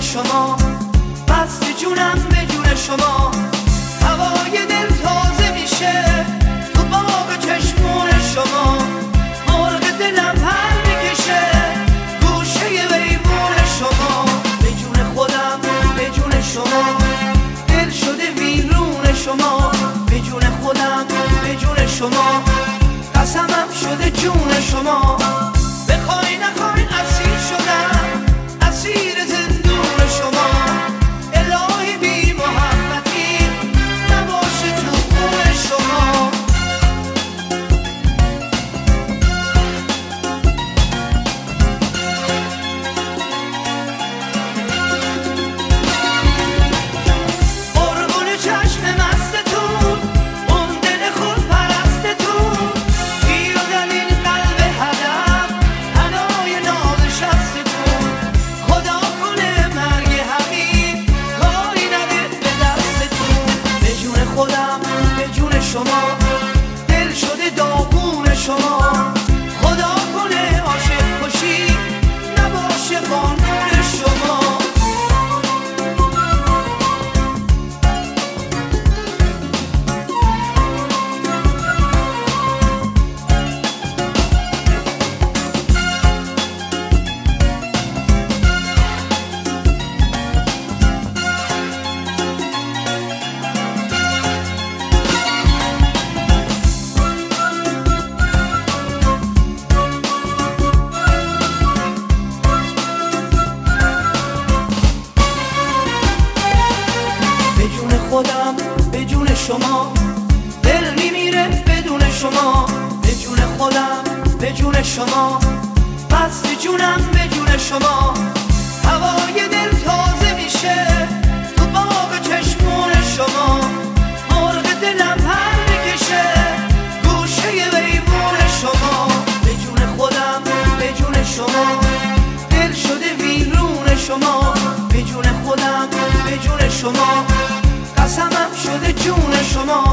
شما، بست جونم به جون شما. هوای دل تازه میشه تو باغ چشمون شما، مرغ دلم پر میکشه گوشه ویمون شما. به جون خودم به جون شما، دل شده ویرون شما. به جون خودم به جون شما، قسمم شده جون شما. بخوای نخوای اسیر شدم، اسیر زندون شما. الهی بی محبتی نباشه تو خون شما. قربون چشم مستتون، اون دل خود پرستتون، گیر و دلیل قلب هدف هدای ناز شستتون. خدا کنه مرگ حقیق کاری نده به دستتون. به جون خودم به جون شما، دل شده داغون شما. خدا کنه عاشق کشی نباشه قانون شما. خودم به جون شما، دل میمیره بدون شما. به جون خودم به جون شما، بست جونم به جون شما. هوای دل تازه میشه تو باغ چشمون شما، مرغ دلم پر میکشه گوشه ویمون شما. به جون خودم به جون شما، دل شده ویرون شما. به جون خودم به جون شما، قسمم شده جون شما.